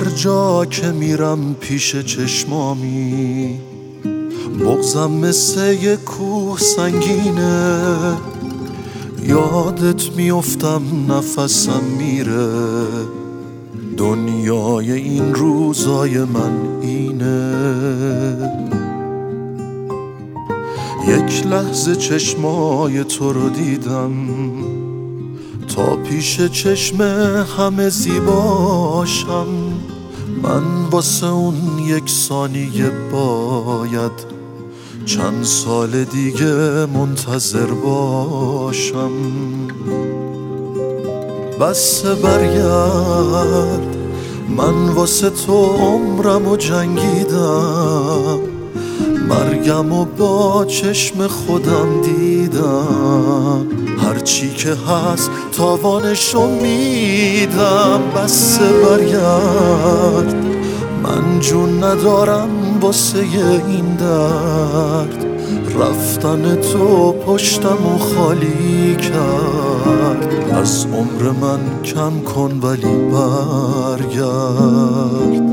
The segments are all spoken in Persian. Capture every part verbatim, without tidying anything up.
جا که میرم پیش چشمامی، بغضم مثل یه کوه سنگینه. یادت میافتم نفسم میره، دنیای این روزای من اینه. یک لحظه چشمای تو رو دیدم، تا پیش چشم همه زیباشم. من واسه اون یک ثانیه باید چند سال دیگه منتظر باشم. بس برگرد، من واسه تو عمرمو جنگیدم، مرگم و با چشم خودم دیدم. هرچی که هست تاوانشو میدم. بس برگرد، من جون ندارم واسه این درد. رفتن تو پشتمو خالی کرد، از عمر من کم کن ولی برگرد.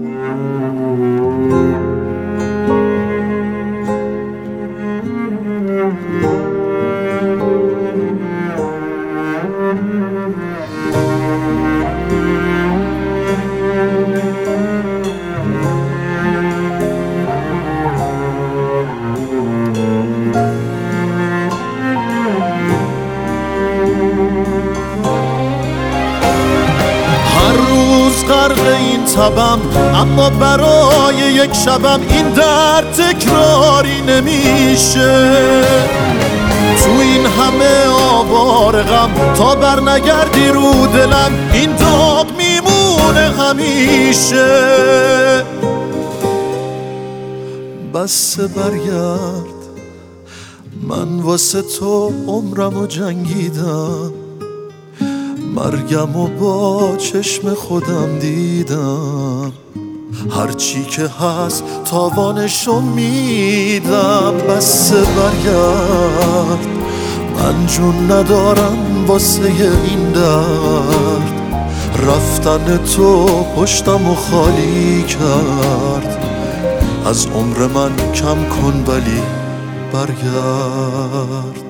غرق این تبم، اما برای یک شبم این درد تکراری نمیشه. تو این همه آوار غم تا بر نگردی رو دلم، این داغ میمونه همیشه. بس برگرد، من واسه تو عمرمو جنگیدم، مرگم و با چشم خودم دیدم. هرچی که هست تاوانشو میدم. بس برگرد، من جون ندارم واسه این درد. رفتن تو پشتمو خالی کرد، از عمر من کم کن ولی برگرد.